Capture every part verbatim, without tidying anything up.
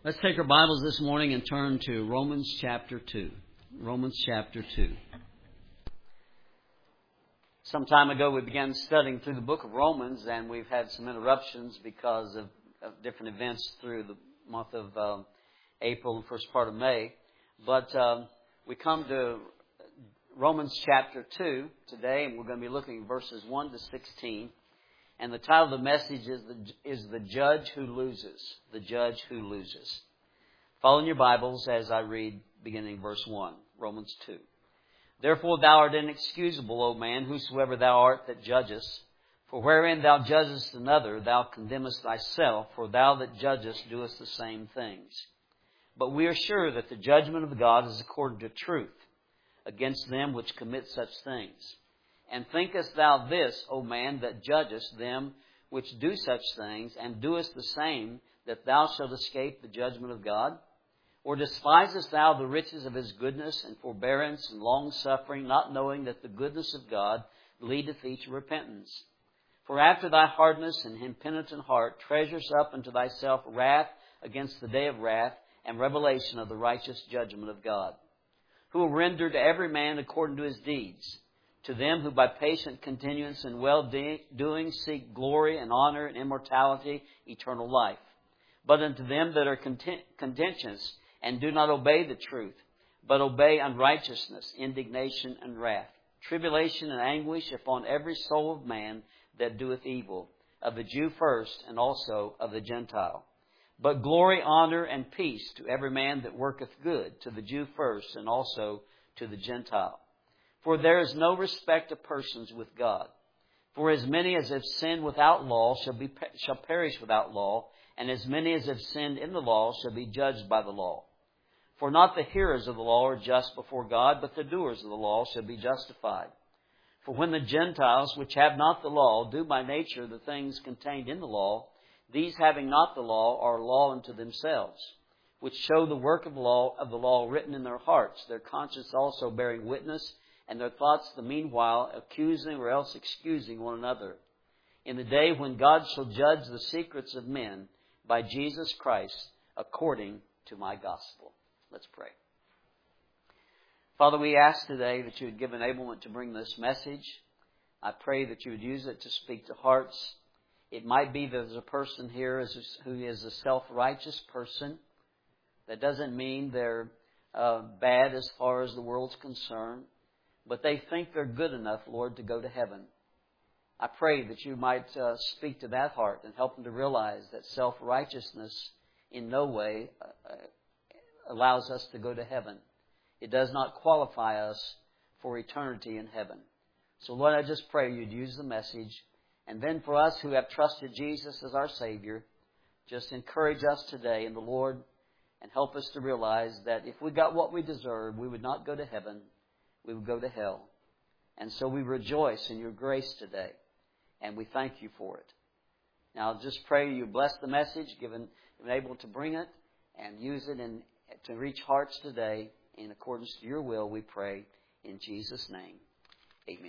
Let's take our Bibles this morning and turn to Romans chapter two. Romans chapter two. Some time ago we began studying through the book of Romans, and we've had some interruptions because of, of different events through the month of uh, April and first part of May. But um, we come to Romans chapter two today, and we're going to be looking at verses one to sixteen. And the title of the message is the, is the Judge Who Loses. The Judge Who Loses. Follow in your Bibles as I read beginning verse one, Romans two. Therefore thou art inexcusable, O man, whosoever thou art that judgest. For wherein thou judgest another, thou condemnest thyself, for thou that judgest doest the same things. But we are sure that the judgment of God is according to truth, against them which commit such things. And thinkest thou this, O man, that judgest them which do such things, and doest the same, that thou shalt escape the judgment of God? Or despisest thou the riches of His goodness and forbearance and long-suffering, not knowing that the goodness of God leadeth thee to repentance? For after thy hardness and impenitent heart treasures up unto thyself wrath against the day of wrath and revelation of the righteous judgment of God, who will render to every man according to his deeds. To them who by patient continuance in well-doing seek glory and honor and immortality, eternal life. But unto them that are contentious and do not obey the truth, but obey unrighteousness, indignation and wrath, tribulation and anguish upon every soul of man that doeth evil, of the Jew first and also of the Gentile. But glory, honor, and peace to every man that worketh good, to the Jew first and also to the Gentile. For there is no respect of persons with God. For as many as have sinned without law shall be shall perish without law, and as many as have sinned in the law shall be judged by the law. For not the hearers of the law are just before God, but the doers of the law shall be justified. For when the Gentiles, which have not the law, do by nature the things contained in the law, these having not the law are law unto themselves, which show the work of the law of the law written in their hearts, their conscience also bearing witness, and their thoughts the meanwhile accusing or else excusing one another. In the day when God shall judge the secrets of men by Jesus Christ, according to my gospel. Let's pray. Father, we ask today that you would give enablement to bring this message. I pray that you would use it to speak to hearts. It might be that there's a person here who is a self-righteous person. That doesn't mean they're uh, bad as far as the world's concerned. But they think they're good enough, Lord, to go to heaven. I pray that you might uh, speak to that heart and help them to realize that self-righteousness in no way uh, allows us to go to heaven. It does not qualify us for eternity in heaven. So, Lord, I just pray you'd use the message. And then for us who have trusted Jesus as our Savior, just encourage us today in the Lord and help us to realize that if we got what we deserve, we would not go to heaven. We would go to hell. And so we rejoice in your grace today. And we thank you for it. Now I'll just pray you bless the message, given able to bring it and use it in, to reach hearts today in accordance to your will, we pray in Jesus' name. Amen.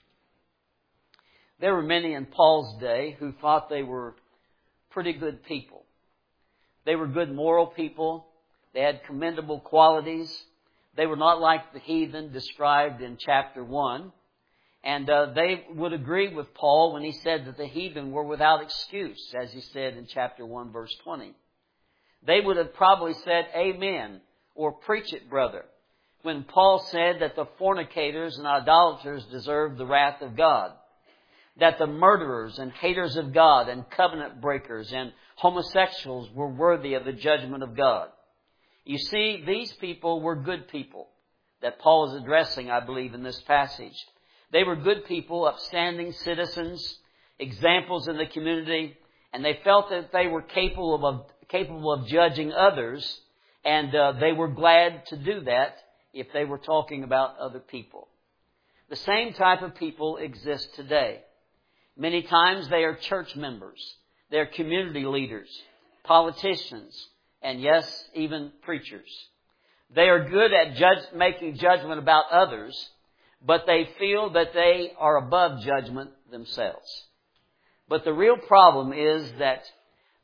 There were many in Paul's day who thought they were pretty good people. They were good moral people. They had commendable qualities. They were not like the heathen described in chapter one. And uh, they would agree with Paul when he said that the heathen were without excuse, as he said in chapter one, verse twenty. They would have probably said, amen, or preach it, brother, when Paul said that the fornicators and idolaters deserved the wrath of God, that the murderers and haters of God and covenant breakers and homosexuals were worthy of the judgment of God. You see, these people were good people that Paul is addressing, I believe, in this passage. They were good people, upstanding citizens, examples in the community, and they felt that they were capable of, capable of judging others, and uh, they were glad to do that if they were talking about other people. The same type of people exist today. Many times they are church members, they're community leaders, politicians, and yes, even preachers. They are good at judge, making judgment about others, but they feel that they are above judgment themselves. But the real problem is that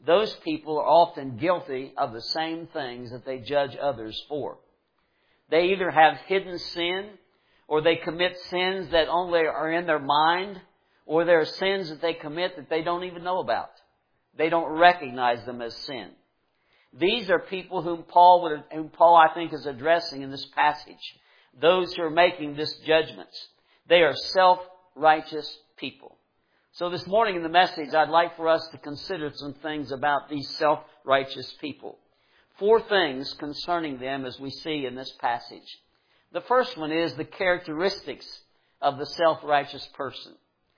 those people are often guilty of the same things that they judge others for. They either have hidden sin, or they commit sins that only are in their mind, or there are sins that they commit that they don't even know about. They don't recognize them as sin. These are people whom Paul would, whom Paul I think is addressing in this passage. Those who are making this judgments. They are self-righteous people. So this morning in the message, I'd like for us to consider some things about these self-righteous people. Four things concerning them as we see in this passage. The first one is the characteristics of the self-righteous person.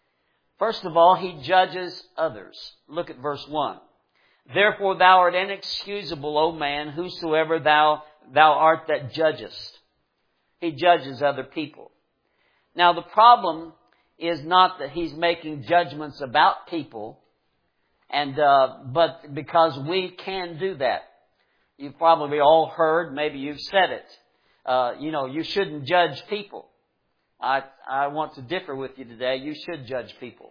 First of all, he judges others. Look at verse one. Therefore thou art inexcusable, O man, whosoever thou, thou art that judgest. He judges other people. Now the problem is not that he's making judgments about people, and uh, but because we can do that. You've probably all heard, maybe you've said it. Uh, you know, you shouldn't judge people. I, I want to differ with you today. You should judge people.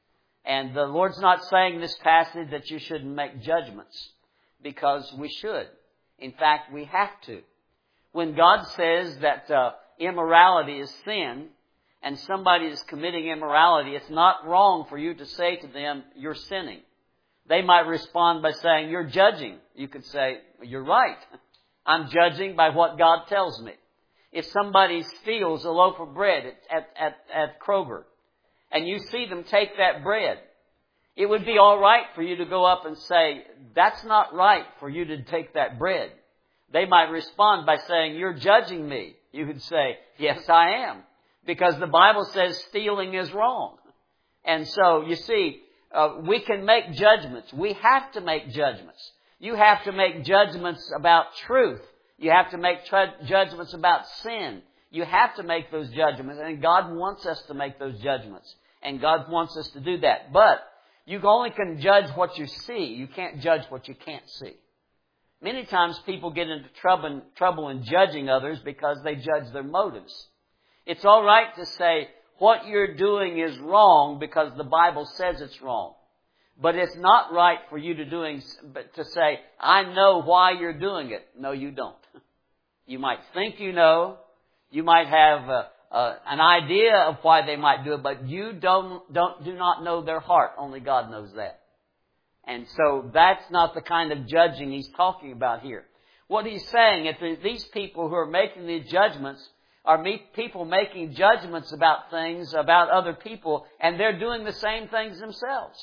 And the Lord's not saying in this passage that you shouldn't make judgments, because we should. In fact, we have to. When God says that uh, immorality is sin, and somebody is committing immorality, it's not wrong for you to say to them, you're sinning. They might respond by saying, you're judging. You could say, you're right. I'm judging by what God tells me. If somebody steals a loaf of bread at, at, at Kroger, and you see them take that bread, it would be all right for you to go up and say, that's not right for you to take that bread. They might respond by saying, you're judging me. You would say, yes, I am. Because the Bible says stealing is wrong. And so, you see, uh, we can make judgments. We have to make judgments. You have to make judgments about truth. You have to make tra- judgments about sin. You have to make those judgments. And God wants us to make those judgments. And God wants us to do that. But you only can judge what you see. You can't judge what you can't see. Many times people get into trouble, trouble in judging others because they judge their motives. It's all right to say what you're doing is wrong because the Bible says it's wrong. But it's not right for you to doing to say, I know why you're doing it. No, you don't. You might think you know. You might have a, a, an idea of why they might do it, but you don't, don't, do not know their heart. Only God knows that. And so that's not the kind of judging he's talking about here. What he's saying is that these people who are making these judgments are people making judgments about things, about other people, and they're doing the same things themselves.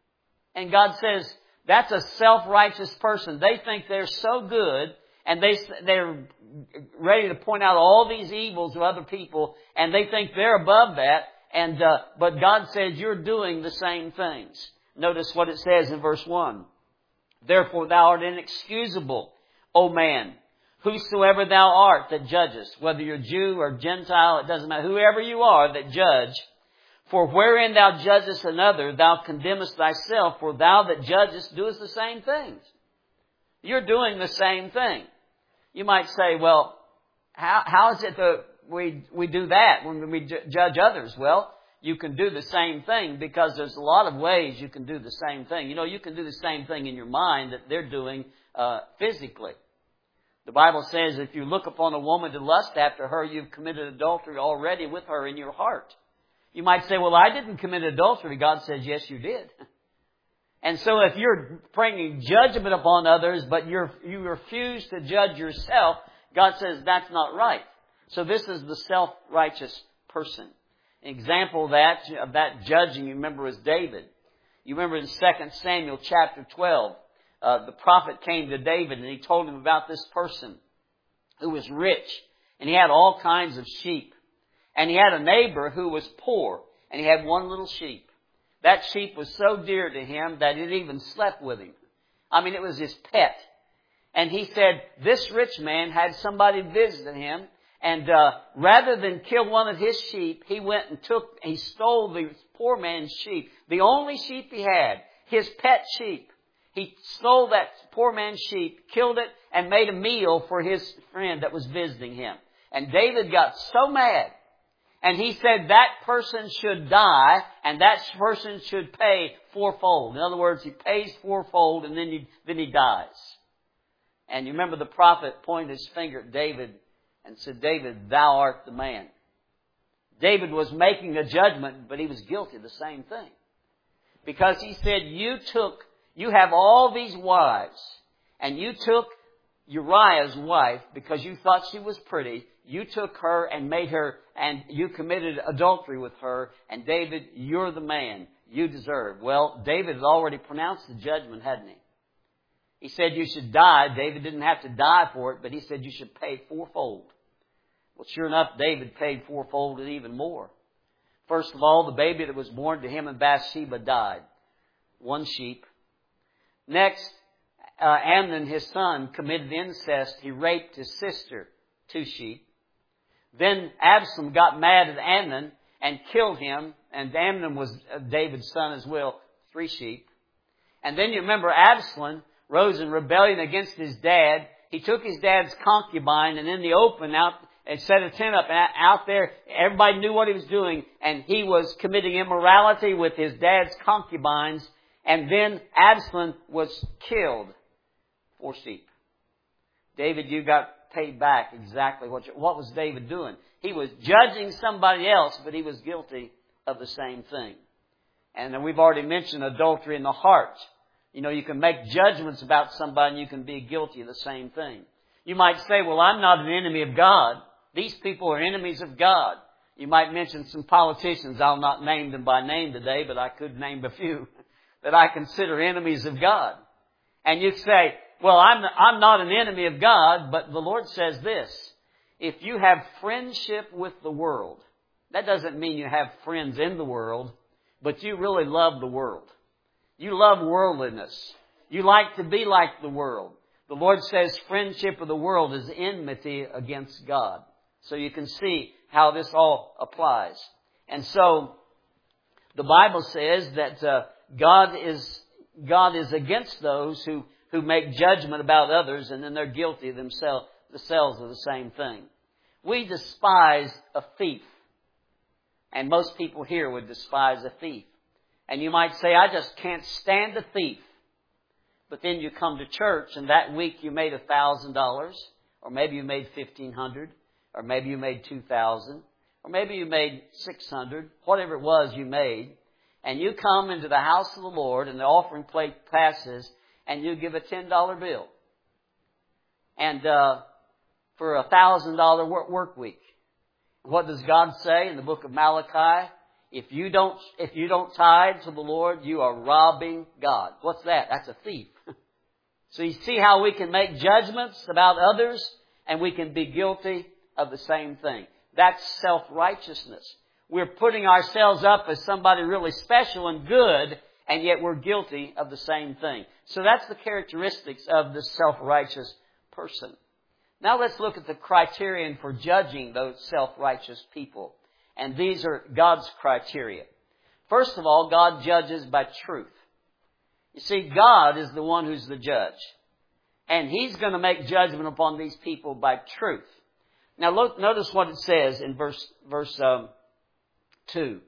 And God says, that's a self-righteous person. They think they're so good, and they, they're ready to point out all these evils of other people, and they think they're above that, and uh, but God says, you're doing the same things. Notice what it says in verse one. Therefore thou art inexcusable, O man, whosoever thou art that judgest, whether you're Jew or Gentile, it doesn't matter, whoever you are that judge, for wherein thou judgest another, thou condemnest thyself, for thou that judgest doest the same things. You're doing the same thing. You might say, well, how, how is it that we, we do that when we ju- judge others? Well, you can do the same thing because there's a lot of ways you can do the same thing. You know, you can do the same thing in your mind that they're doing uh, physically. The Bible says if you look upon a woman to lust after her, you've committed adultery already with her in your heart. You might say, well, I didn't commit adultery. God says, yes, you did. And so if you're bringing judgment upon others, but you're, you refuse to judge yourself, God says that's not right. So this is the self-righteous person. An example of that, of that judging, you remember, was David. You remember in Second Samuel chapter twelve, uh, the prophet came to David and he told him about this person who was rich and he had all kinds of sheep. And he had a neighbor who was poor and he had one little sheep. That sheep was so dear to him that it even slept with him. I mean, it was his pet. And he said this rich man had somebody visit him. And uh, rather than kill one of his sheep, he went and took, he stole the poor man's sheep. The only sheep he had, his pet sheep. He stole that poor man's sheep, killed it, and made a meal for his friend that was visiting him. And David got so mad. And he said that person should die, and that person should pay fourfold. In other words, he pays fourfold, and then he, then he dies. And you remember the prophet pointed his finger at David and said, David, thou art the man. David was making a judgment, but he was guilty of the same thing. Because he said, you took, you have all these wives, and you took Uriah's wife because you thought she was pretty. You took her and made her, and you committed adultery with her. And David, you're the man. You deserve. Well, David had already pronounced the judgment, hadn't he? He said you should die. David didn't have to die for it, but he said you should pay fourfold. Well, sure enough, David paid fourfold and even more. First of all, the baby that was born to him in Bathsheba died. One sheep. Next, uh, Amnon, his son, committed incest. He raped his sister. Two sheep. Then Absalom got mad at Amnon and killed him. And Amnon was David's son as well. Three sheep. And then you remember Absalom rose in rebellion against his dad. He took his dad's concubine and in the open out and set a tent up out there. Everybody knew what he was doing. And he was committing immorality with his dad's concubines. And then Absalom was killed. Four sheep. David, you got paid back exactly what you, what was David doing? He was judging somebody else, but he was guilty of the same thing. And then we've already mentioned adultery in the heart. You know, you can make judgments about somebody and you can be guilty of the same thing. You might say, well, I'm not an enemy of God. These people are enemies of God. You might mention some politicians. I'll not name them by name today, but I could name a few that I consider enemies of God. And you say, well, I'm, I'm not an enemy of God, but the Lord says this. If you have friendship with the world, that doesn't mean you have friends in the world, but you really love the world. You love worldliness. You like to be like the world. The Lord says friendship with the world is enmity against God. So you can see how this all applies. And so the Bible says that uh, God is God is against those who, who make judgment about others and then they're guilty themselves themselves of the same thing. We despise a thief. And most people here would despise a thief. And you might say, I just can't stand a thief. But then you come to church and that week you made a thousand dollars, or maybe you made fifteen hundred, or maybe you made two thousand, or maybe you made six hundred, whatever it was you made. And you come into the house of the Lord and the offering plate passes and you give a ten dollar bill. And, uh, for a thousand dollar work week. What does God say in the book of Malachi? If you don't, if you don't tithe to the Lord, you are robbing God. What's that? That's a thief. So you see how we can make judgments about others and we can be guilty of the same thing. That's self-righteousness. We're putting ourselves up as somebody really special and good, and yet we're guilty of the same thing. So that's the characteristics of the self-righteous person. Now let's look at the criterion for judging those self-righteous people. And these are God's criteria. First of all, God judges by truth. You see, God is the one who's the judge. And He's going to make judgment upon these people by truth. Now look, notice what it says in verse, verse um, two.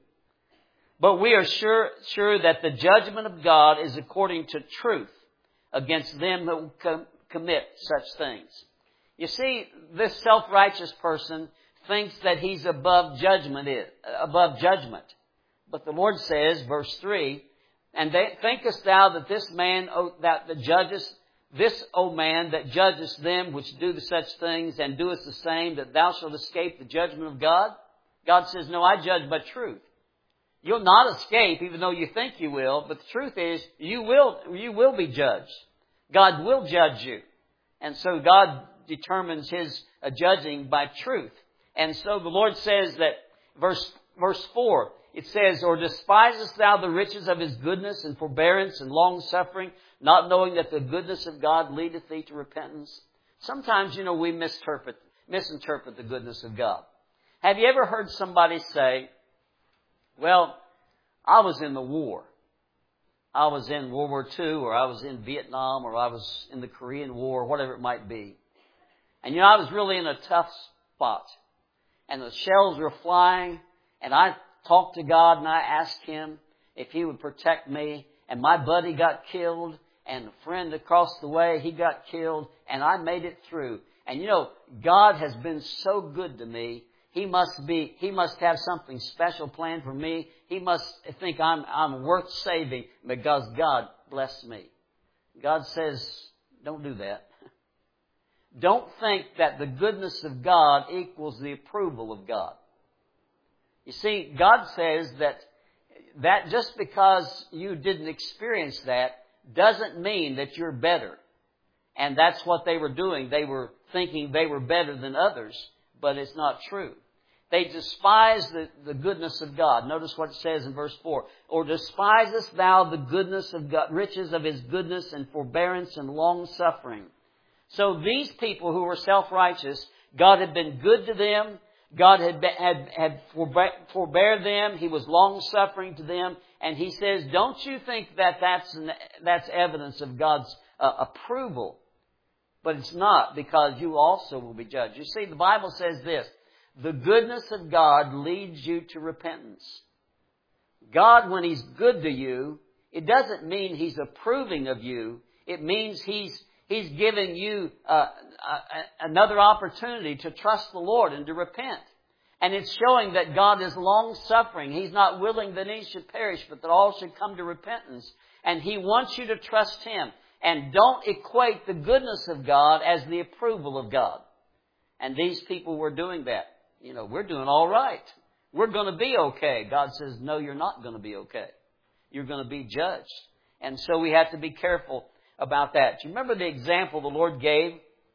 But we are sure, sure that the judgment of God is according to truth against them who com- commit such things. You see, this self-righteous person thinks that he's above judgment, above judgment. But the Lord says, verse three, and they, thinkest thou that this man, oh, that the judgest, this, O man, that judgest them which do such things and doest the same, that thou shalt escape the judgment of God? God says, no, I judge by truth. You'll not escape, even though you think you will, but the truth is, you will, you will be judged. God will judge you. And so God determines His uh, judging by truth. And so the Lord says that, verse, verse four, it says, or despisest thou the riches of His goodness and forbearance and long suffering, not knowing that the goodness of God leadeth thee to repentance? Sometimes, you know, we misinterpret, misinterpret the goodness of God. Have you ever heard somebody say, well, I was in the war. I was in World War Two, or I was in Vietnam, or I was in the Korean War, whatever it might be. And, you know, I was really in a tough spot. and the shells were flying, and I talked to God and I asked Him if He would protect me, and my buddy got killed, and a friend across the way, he got killed, and I made it through. And you know, God has been so good to me. He must be, He must have something special planned for me. He must think I'm, I'm worth saving because God blessed me. God says, don't do that. Don't think that the goodness of God equals the approval of God. You see, God says that, that just because you didn't experience that doesn't mean that you're better. And that's what they were doing. They were thinking they were better than others, but it's not true. They despise the, the goodness of God. Notice what it says in verse four. Or despisest thou the goodness of God, riches of His goodness and forbearance and long suffering. So these people who were self-righteous, God had been good to them. God had been, had, had forbear, forbear them. He was long-suffering to them. And He says, don't you think that that's, that's evidence of God's uh, approval? But it's not, because you also will be judged. You see, the Bible says this. The goodness of God leads you to repentance. God, when He's good to you, it doesn't mean He's approving of you. It means He's He's giving you uh, uh, another opportunity to trust the Lord and to repent. And it's showing that God is long-suffering. He's not willing that any should perish, but that all should come to repentance. And He wants you to trust Him. And don't equate the goodness of God as the approval of God. And these people were doing that. You know, we're doing all right. We're going to be okay. God says, no, you're not going to be okay. You're going to be judged. And so we have to be careful about that. Do you remember the example the Lord gave?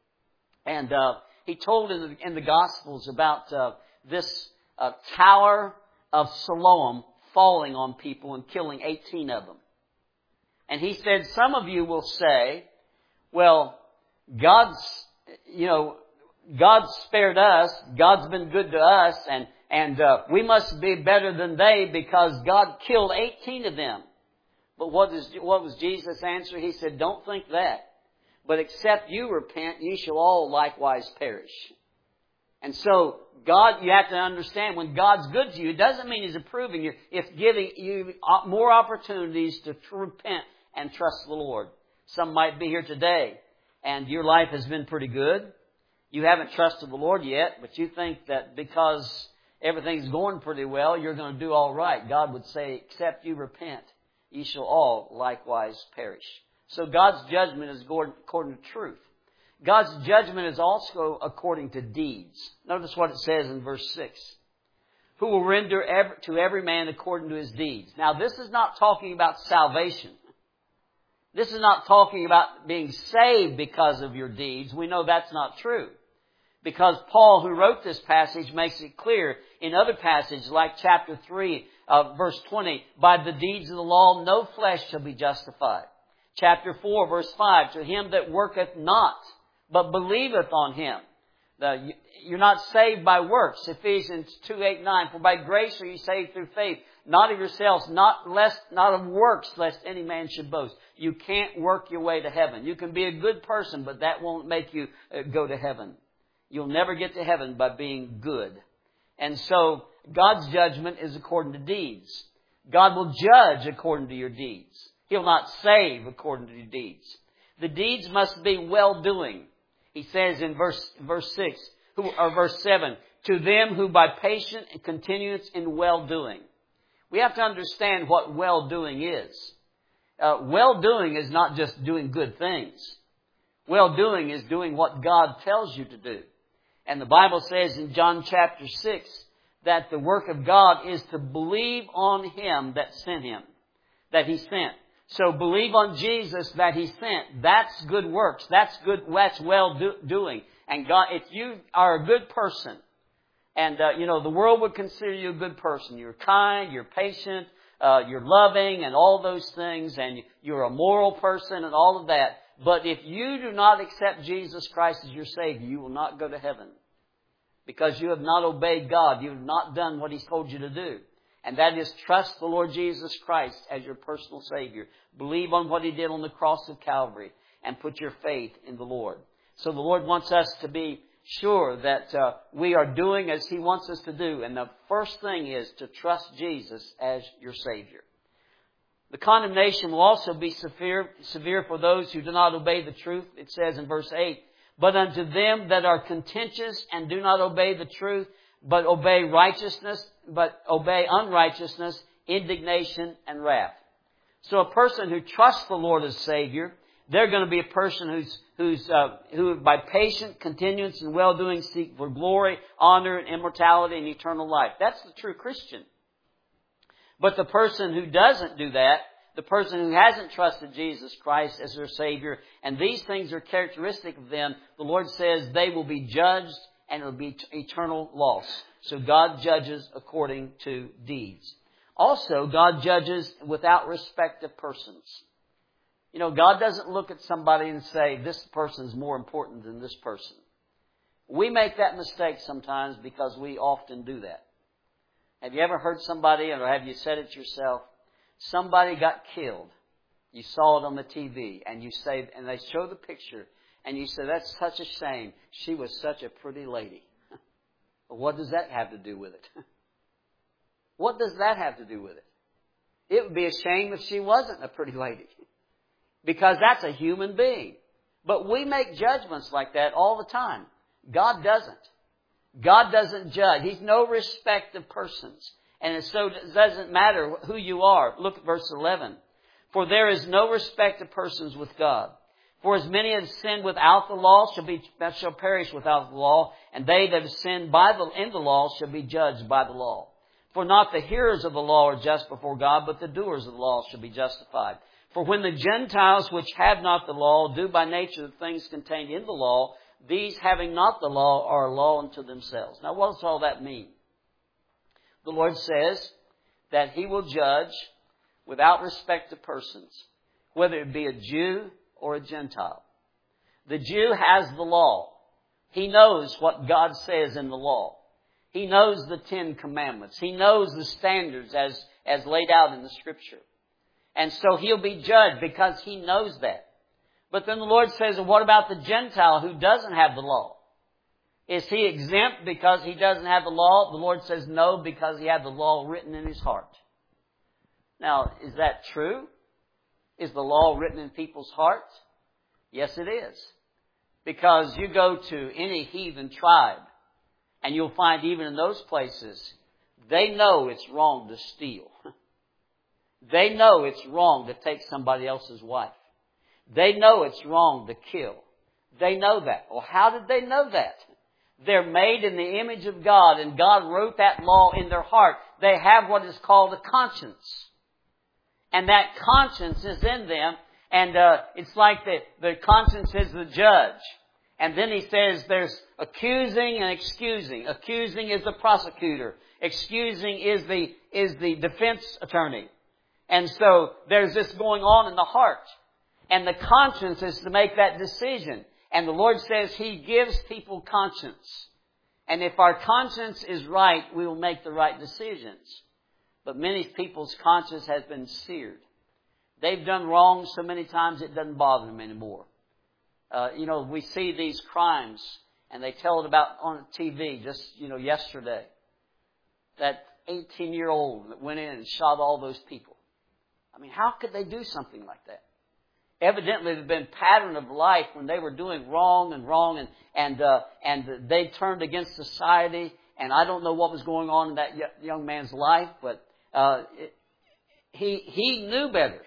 And uh, He told in the, in the Gospels about uh, this uh, tower of Siloam falling on people and killing eighteen of them. And He said, some of you will say, well, God's, you know, God spared us. God's been good to us. And, and uh, we must be better than they because God killed eighteen of them. But what, is, what was Jesus' answer? He said, don't think that. But except you repent, ye shall all likewise perish. And so, God, you have to understand, when God's good to you, it doesn't mean He's approving you. It's giving you more opportunities to repent and trust the Lord. Some might be here today, and your life has been pretty good. You haven't trusted the Lord yet, but you think that because everything's going pretty well, you're going to do all right. God would say, except you repent, ye shall all likewise perish. So God's judgment is according to truth. God's judgment is also according to deeds. Notice what it says in verse six. Who will render every, to every man according to his deeds. Now this is not talking about salvation. This is not talking about being saved because of your deeds. We know that's not true. Because Paul, who wrote this passage, makes it clear in other passages like chapter three, uh, verse twenty, by the deeds of the law no flesh shall be justified. Chapter four, verse five, to him that worketh not, but believeth on Him. The, you're not saved by works. Ephesians two, eight, nine, for by grace are you saved through faith, not of yourselves, not lest, not of works, lest any man should boast. You can't work your way to heaven. You can be a good person, but that won't make you uh, go to heaven. You'll never get to heaven by being good. And so, God's judgment is according to deeds. God will judge according to your deeds. He'll not save according to your deeds. The deeds must be well-doing. He says in verse, verse six, who, or verse seven, to them who by patient and continuance in well-doing. We have to understand what well-doing is. Uh, well-doing is not just doing good things. Well-doing is doing what God tells you to do. And the Bible says in John chapter six that the work of God is to believe on Him that sent Him, that He sent. So believe on Jesus that He sent. That's good works. That's good. That's well do, doing. And God, if you are a good person, and uh, you know the world would consider you a good person. You're kind. You're patient. Uh, you're loving, and all those things. And you're a moral person, and all of that. But if you do not accept Jesus Christ as your Savior, you will not go to heaven. Because you have not obeyed God. You have not done what He's told you to do. And that is trust the Lord Jesus Christ as your personal Savior. Believe on what He did on the cross of Calvary. And put your faith in the Lord. So the Lord wants us to be sure that uh, we are doing as He wants us to do. And the first thing is to trust Jesus as your Savior. The condemnation will also be severe, severe for those who do not obey the truth. It says in verse eight, but unto them that are contentious and do not obey the truth, but obey righteousness, but obey unrighteousness, indignation and wrath. So a person who trusts the Lord as Savior, they're going to be a person who's, who's, uh, who by patient continuance and well-doing seek for glory, honor, and immortality and eternal life. That's the true Christian. But the person who doesn't do that, the person who hasn't trusted Jesus Christ as their Savior, and these things are characteristic of them, the Lord says they will be judged and it will be eternal loss. So God judges according to deeds. Also, God judges without respect of persons. You know, God doesn't look at somebody and say, this person is more important than this person. We make that mistake sometimes because we often do that. Have you ever heard somebody, or have you said it yourself, somebody got killed. You saw it on the T V, and you say, and they show the picture, and you say, that's such a shame. She was such a pretty lady. But what does that have to do with it? What does that have to do with it? It would be a shame if she wasn't a pretty lady. Because that's a human being. But we make judgments like that all the time. God doesn't. God doesn't judge. He's no respect of persons. And so it doesn't matter who you are. Look at verse eleven. For there is no respect of persons with God. For as many as sinned without the law shall be shall perish without the law, and they that have sinned by the in the law shall be judged by the law. For not the hearers of the law are just before God, but the doers of the law shall be justified. For when the Gentiles which have not the law do by nature the things contained in the law, these having not the law are a law unto themselves. Now what does all that mean? The Lord says that He will judge without respect to persons, whether it be a Jew or a Gentile. The Jew has the law. He knows what God says in the law. He knows the Ten Commandments. He knows the standards as, as laid out in the Scripture. And so he'll be judged because he knows that. But then the Lord says, well, what about the Gentile who doesn't have the law? Is he exempt because he doesn't have the law? The Lord says no, because he had the law written in his heart. Now, is that true? Is the law written in people's hearts? Yes, it is. Because you go to any heathen tribe, and you'll find even in those places, they know it's wrong to steal. They know it's wrong to take somebody else's wife. They know it's wrong to kill. They know that. Well, how did they know that? They're made in the image of God, and God wrote that law in their heart. They have what is called a conscience. And that conscience is in them, and uh, it's like the, the conscience is the judge. And then he says there's accusing and excusing. Accusing is the prosecutor. Excusing is the, is the defense attorney. And so there's this going on in the heart. And the conscience is to make that decision. And the Lord says He gives people conscience. And if our conscience is right, we will make the right decisions. But many people's conscience has been seared. They've done wrong so many times it doesn't bother them anymore. Uh, you know, we see these crimes, and they tell it about on T V just, you know, yesterday. That eighteen-year-old that went in and shot all those people. I mean, how could they do something like that? Evidently, there's been a pattern of life when they were doing wrong and wrong, and and uh, and they turned against society. And I don't know what was going on in that young man's life, but uh, it, he he knew better.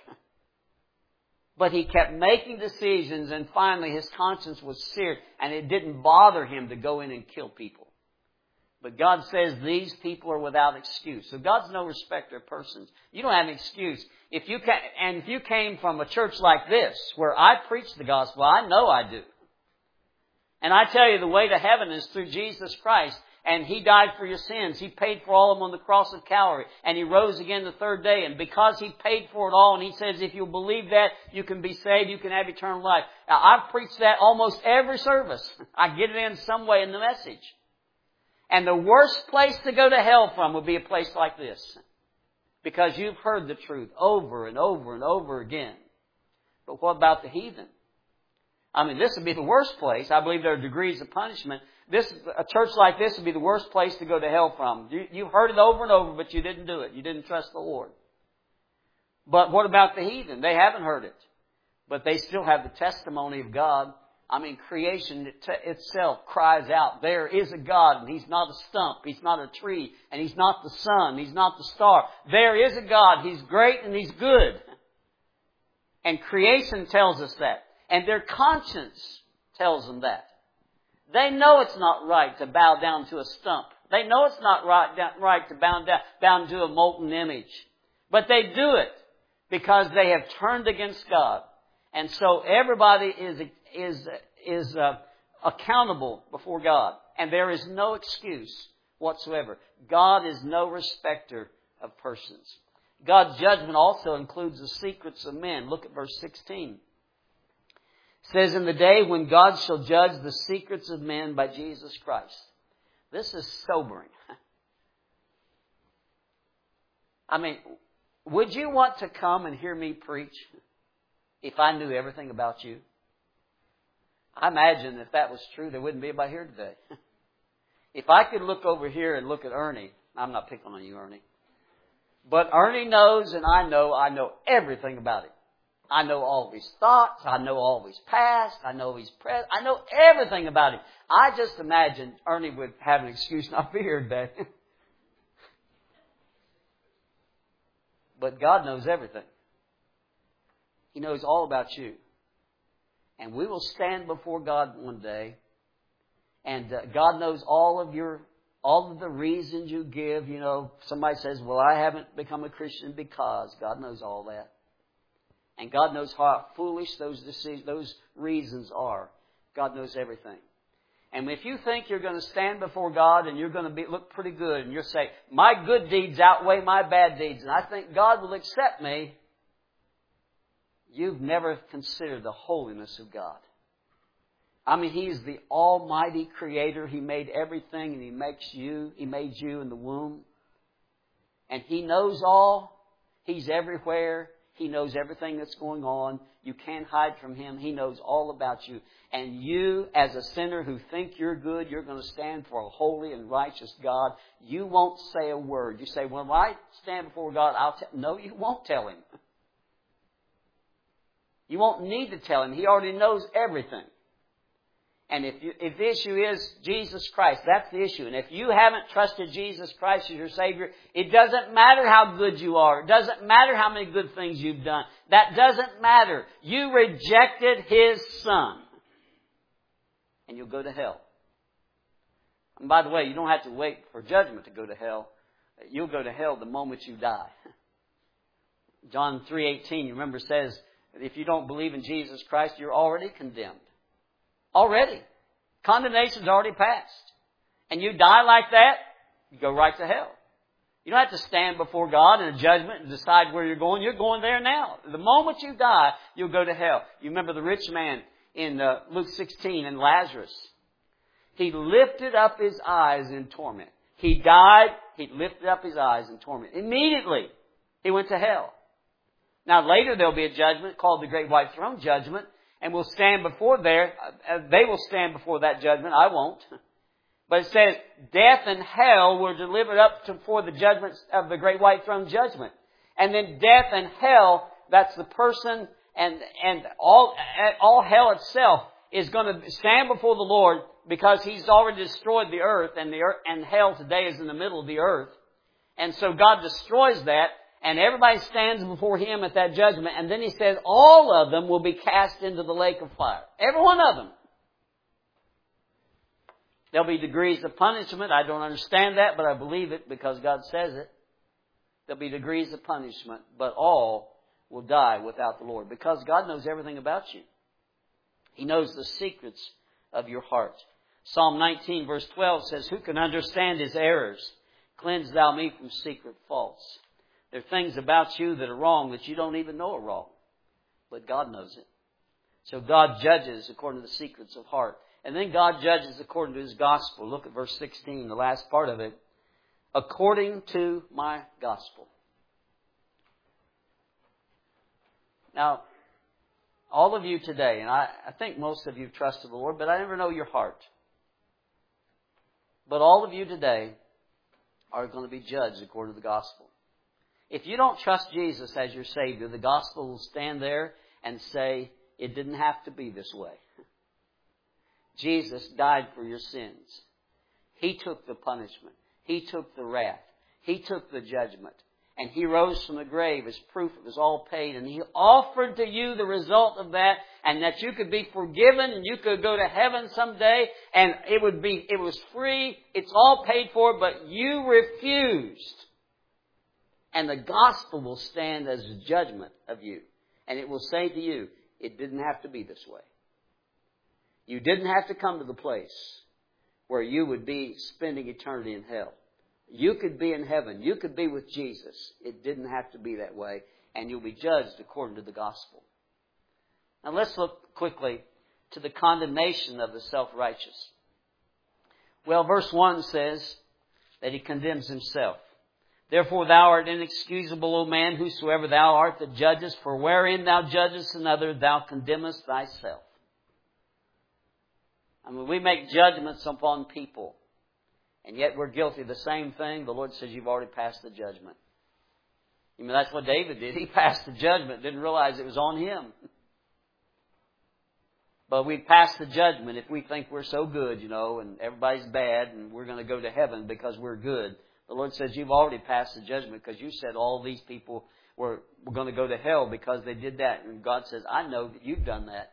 But he kept making decisions, and finally his conscience was seared, and it didn't bother him to go in and kill people. But God says these people are without excuse. So God's no respecter of persons. You don't have an excuse. If you can, and if you came from a church like this, where I preach the gospel, I know I do. And I tell you, the way to heaven is through Jesus Christ. And He died for your sins. He paid for all of them on the cross of Calvary. And He rose again the third day. And because He paid for it all, and He says if you believe that, you can be saved, you can have eternal life. Now, I've preached that almost every service. I get it in some way in the message. And the worst place to go to hell from would be a place like this. Because you've heard the truth over and over and over again. But what about the heathen? I mean, this would be the worst place. I believe there are degrees of punishment. This, a church like this would be the worst place to go to hell from. You, you've heard it over and over, but you didn't do it. You didn't trust the Lord. But what about the heathen? They haven't heard it. But they still have the testimony of God. I mean, creation itself cries out, there is a God, and He's not a stump, He's not a tree, and He's not the sun, He's not the star. There is a God, He's great and He's good. And creation tells us that. And their conscience tells them that. They know it's not right to bow down to a stump. They know it's not right, right to bow down, bow to a molten image. But they do it because they have turned against God. And so everybody is is is uh, accountable before God. And there is no excuse whatsoever. God is no respecter of persons. God's judgment also includes the secrets of men. Look at verse sixteen. It says, in the day when God shall judge the secrets of men by Jesus Christ. This is sobering. I mean, would you want to come and hear me preach if I knew everything about you? I imagine if that was true, there wouldn't be anybody here today. If I could look over here and look at Ernie, I'm not picking on you, Ernie. But Ernie knows and I know, I know everything about him. I know all of his thoughts. I know all of his past. I know his present. I know everything about him. I just imagine Ernie would have an excuse not to be here today. But God knows everything. He knows all about you. And we will stand before God one day. And uh, God knows all of your, all of the reasons you give. You know, somebody says, well, I haven't become a Christian because. God knows all that. And God knows how foolish those decisions, those reasons are. God knows everything. And if you think you're going to stand before God and you're going to be, look pretty good and you'll say, my good deeds outweigh my bad deeds and I think God will accept me, you've never considered the holiness of God. I mean, He's the Almighty Creator. He made everything and He makes you. He made you in the womb. And He knows all. He's everywhere. He knows everything that's going on. You can't hide from Him. He knows all about you. And you, as a sinner who think you're good, you're going to stand for a holy and righteous God. You won't say a word. You say, well, when I stand before God, I'll tell... No, you won't tell Him. You won't need to tell Him. He already knows everything. And if, you, if the issue is Jesus Christ, that's the issue. And if you haven't trusted Jesus Christ as your Savior, it doesn't matter how good you are. It doesn't matter how many good things you've done. That doesn't matter. You rejected His Son. And you'll go to hell. And by the way, you don't have to wait for judgment to go to hell. You'll go to hell the moment you die. John three eighteen, you remember, says, if you don't believe in Jesus Christ, you're already condemned. Already. Condemnation's already passed. And you die like that, you go right to hell. You don't have to stand before God in a judgment and decide where you're going. You're going there now. The moment you die, you'll go to hell. You remember the rich man in uh, Luke sixteen and Lazarus. He lifted up his eyes in torment. He died. He lifted up his eyes in torment. Immediately, he went to hell. Now later there'll be a judgment called the Great White Throne Judgment. And we'll stand before there. Uh, they will stand before that judgment. I won't. But it says, death and hell were delivered up to, for the judgments of the Great White Throne Judgment. And then death and hell, that's the person and, and all, all hell itself is going to stand before the Lord because He's already destroyed the earth and the earth, and hell today is in the middle of the earth. And so God destroys that. And everybody stands before Him at that judgment. And then He says all of them will be cast into the lake of fire. Every one of them. There'll be degrees of punishment. I don't understand that, but I believe it because God says it. There'll be degrees of punishment, but all will die without the Lord because God knows everything about you. He knows the secrets of your heart. Psalm nineteen verse twelve says, who can understand His errors? Cleanse thou me from secret faults. There are things about you that are wrong that you don't even know are wrong. But God knows it. So God judges according to the secrets of heart. And then God judges according to His gospel. Look at verse sixteen, the last part of it. According to my gospel. Now, all of you today, and I, I think most of you trusted the Lord, but I never know your heart. But all of you today are going to be judged according to the gospel. If you don't trust Jesus as your Savior, the gospel will stand there and say, it didn't have to be this way. Jesus died for your sins. He took the punishment. He took the wrath. He took the judgment. And He rose from the grave as proof it was all paid. And He offered to you the result of that, and that you could be forgiven and you could go to heaven someday, and it would be, it was free. It's all paid for, but you refused. And the gospel will stand as a judgment of you. And it will say to you, it didn't have to be this way. You didn't have to come to the place where you would be spending eternity in hell. You could be in heaven. You could be with Jesus. It didn't have to be that way. And you'll be judged according to the gospel. Now let's look quickly to the condemnation of the self-righteous. Well, verse one says that he condemns himself. Therefore thou art inexcusable, O man, whosoever thou art that judgest, for wherein thou judgest another, thou condemnest thyself. I mean, we make judgments upon people, and yet we're guilty of the same thing. The Lord says, you've already passed the judgment. I mean, that's what David did. He passed the judgment, didn't realize it was on him. But we pass the judgment if we think we're so good, you know, and everybody's bad, and we're going to go to heaven because we're good. The Lord says, you've already passed the judgment because you said all these people were, were going to go to hell because they did that. And God says, I know that you've done that.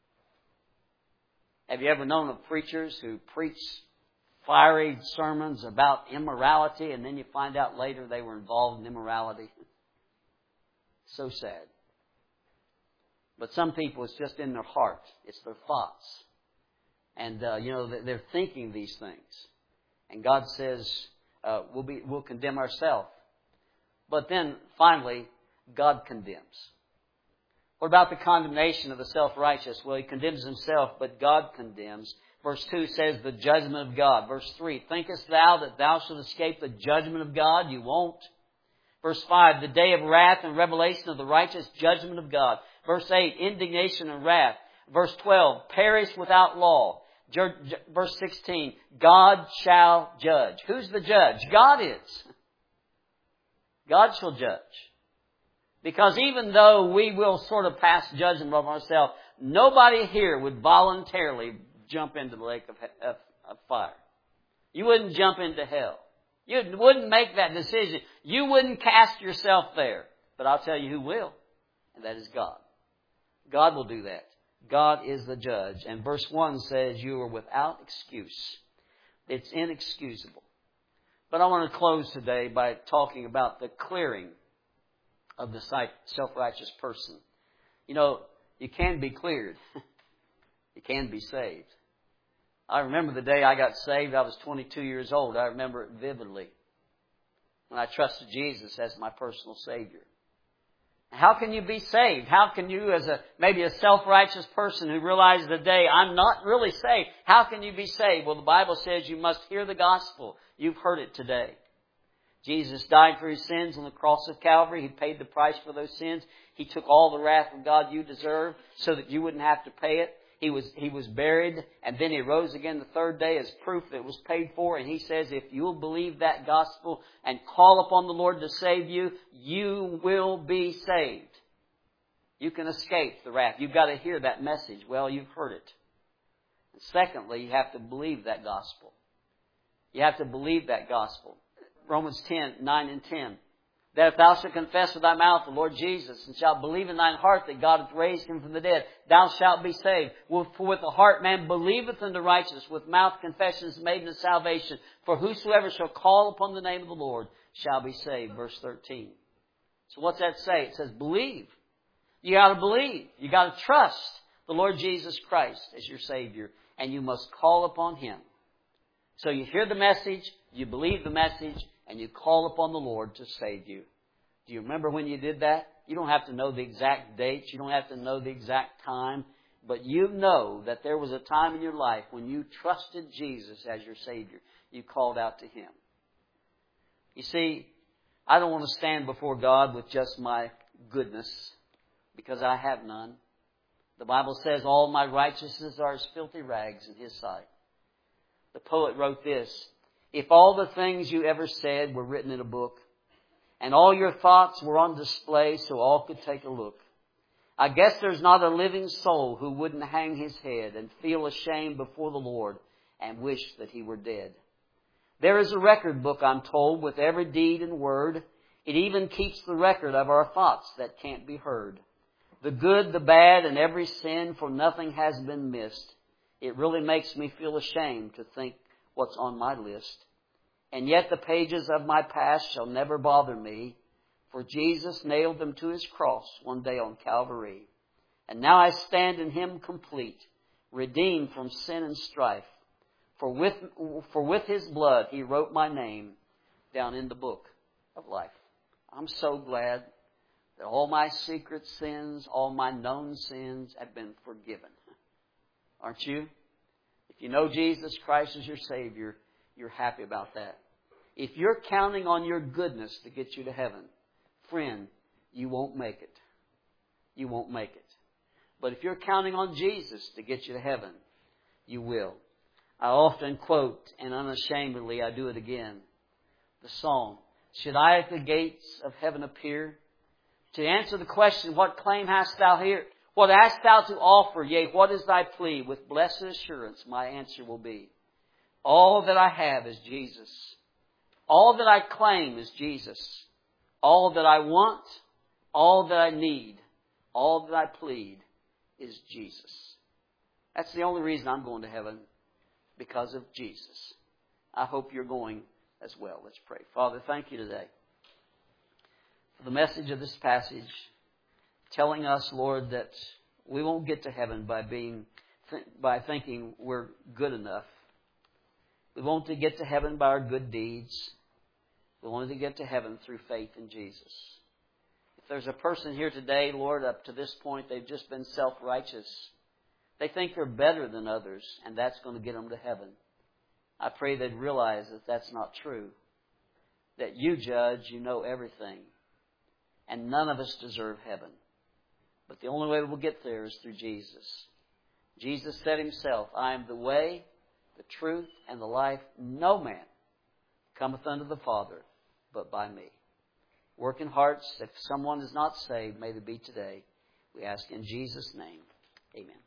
Have you ever known of preachers who preach fiery sermons about immorality, and then you find out later they were involved in immorality? So sad. But some people, it's just in their heart. It's their thoughts. And, uh, you know, they're thinking these things. And God says, uh, we'll be, we'll condemn ourselves. But then, finally, God condemns. What about the condemnation of the self-righteous? Well, he condemns himself, but God condemns. Verse two says, the judgment of God. Verse three, thinkest thou that thou shalt escape the judgment of God? You won't. Verse five, the day of wrath and revelation of the righteous, judgment of God. Verse eight, indignation and wrath. Verse twelve, perish without law. Verse sixteen, God shall judge. Who's the judge? God is. God shall judge. Because even though we will sort of pass judgment of ourselves, nobody here would voluntarily jump into the lake of, of, of fire. You wouldn't jump into hell. You wouldn't make that decision. You wouldn't cast yourself there. But I'll tell you who will, and that is God. God will do that. God is the judge. And verse one says, you are without excuse. It's inexcusable. But I want to close today by talking about the clearing of the self-righteous person. You know, you can be cleared. You can be saved. I remember the day I got saved. I was twenty-two years old. I remember it vividly. When I trusted Jesus as my personal Savior. How can you be saved? How can you, as a maybe a self-righteous person who realizes the day, I'm not really saved, how can you be saved? Well, the Bible says you must hear the gospel. You've heard it today. Jesus died for his sins on the cross of Calvary. He paid the price for those sins. He took all the wrath of God you deserve so that you wouldn't have to pay it. He was, he was buried, and then he rose again the third day as proof that it was paid for. And he says, if you'll believe that gospel and call upon the Lord to save you, you will be saved. You can escape the wrath. You've got to hear that message. Well, you've heard it. And secondly, you have to believe that gospel. You have to believe that gospel. Romans ten, nine and ten. That if thou shalt confess with thy mouth the Lord Jesus, and shalt believe in thine heart that God hath raised him from the dead, thou shalt be saved. For with the heart man believeth unto righteousness, with mouth confession is made unto salvation. For whosoever shall call upon the name of the Lord shall be saved. Verse thirteen. So what's that say? It says believe. You got to believe. You got to trust the Lord Jesus Christ as your Savior, and you must call upon him. So you hear the message, you believe the message, and you call upon the Lord to save you. Do you remember when you did that? You don't have to know the exact dates. You don't have to know the exact time. But you know that there was a time in your life when you trusted Jesus as your Savior. You called out to him. You see, I don't want to stand before God with just my goodness, because I have none. The Bible says, all my righteousness are as filthy rags in His sight. The poet wrote this, if all the things you ever said were written in a book, and all your thoughts were on display so all could take a look, I guess there's not a living soul who wouldn't hang his head and feel ashamed before the Lord and wish that he were dead. There is a record book, I'm told, with every deed and word. It even keeps the record of our thoughts that can't be heard. The good, the bad, and every sin, for nothing has been missed. It really makes me feel ashamed to think what's on my list. And yet the pages of my past shall never bother me, for Jesus nailed them to His cross one day on Calvary. And now I stand in Him complete, redeemed from sin and strife. For with, for with His blood He wrote my name down in the book of life. I'm so glad that all my secret sins, all my known sins have been forgiven. Aren't you? If you know Jesus Christ as your Savior, you're happy about that. If you're counting on your goodness to get you to heaven, friend, you won't make it. You won't make it. But if you're counting on Jesus to get you to heaven, you will. I often quote, and unashamedly I do it again, the song, should I at the gates of heaven appear, to answer the question, what claim hast thou here? What hast thou to offer? Yea, what is thy plea? With blessed assurance my answer will be, all that I have is Jesus. All that I claim is Jesus. All that I want, all that I need, all that I plead is Jesus. That's the only reason I'm going to heaven, because of Jesus. I hope you're going as well. Let's pray. Father, thank you today for the message of this passage, telling us, Lord, that we won't get to heaven by being by thinking we're good enough. We want to get to heaven by our good deeds. We want to get to heaven through faith in Jesus. If there's a person here today, Lord, up to this point, they've just been self-righteous. They think they're better than others, and that's going to get them to heaven. I pray they'd realize that that's not true. That you judge, you know everything. And none of us deserve heaven. But the only way we'll get there is through Jesus. Jesus said Himself, I am the way, the truth, and the life. No man cometh unto the Father but by me. Work in hearts. If someone is not saved, may they be today. We ask in Jesus' name. Amen.